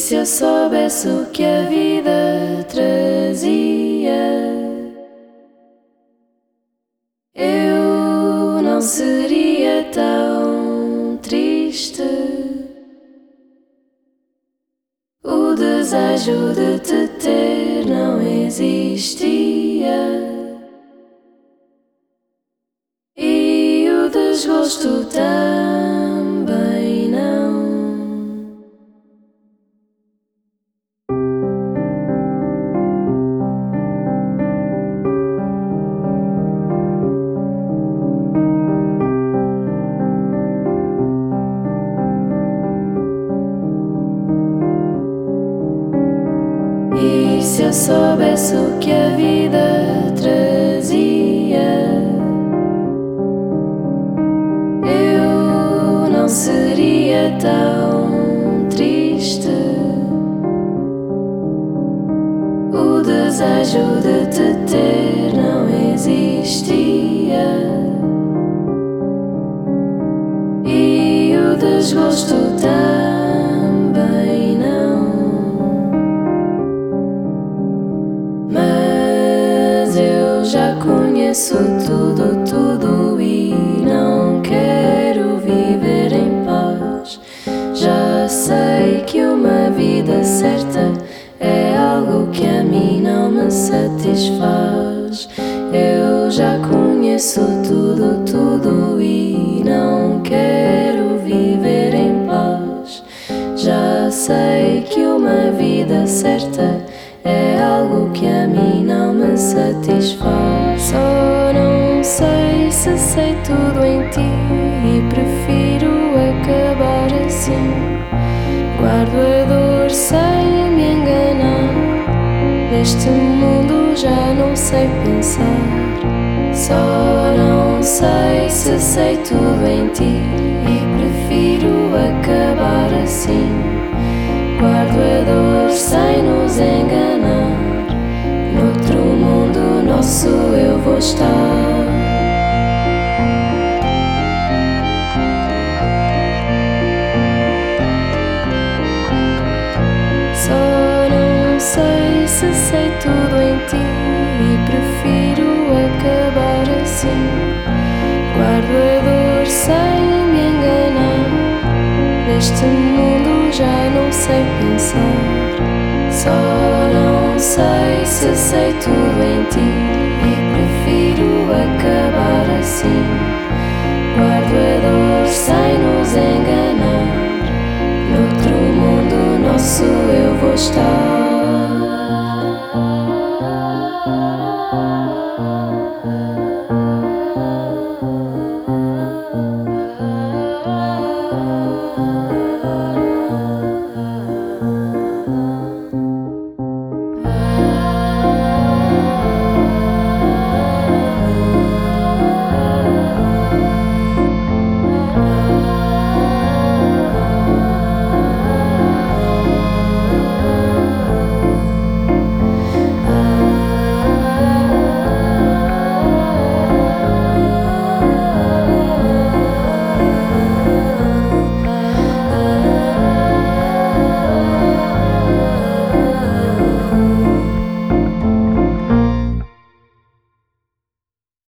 se eu soubesse o que a vida trazia, eu não seria tão triste. O desejo de te ter não existia, e o desgosto também não. E se eu soubesse o que a vida trazia, eu não seria tão triste. O desejo de te ter não existia, e o desgosto também não. Mas eu já conheço tudo e não quero viver em paz. Já sei que uma vida certa é algo que a mim não me satisfaz. Eu já conheço tudo e não quero viver em paz. Já sei que uma vida certa é algo que a mim não me satisfaz. Só não sei se sei tudo em ti e prefiro acabar assim. Guardo a dor sem me enganar, neste mundo já não sei pensar. Só não sei se sei tudo em ti e prefiro acabar assim. Guardo a dor sem nos enganar, noutro mundo nosso eu vou estar. Só não sei se sei tudo em ti e prefiro acabar assim. Guardo a dor sem me enganar, neste mundo já não sei pensar. Só não sei se sei tudo em ti e prefiro acabar assim. Guardo a dor sem nos enganar, noutro mundo nosso eu vou estar.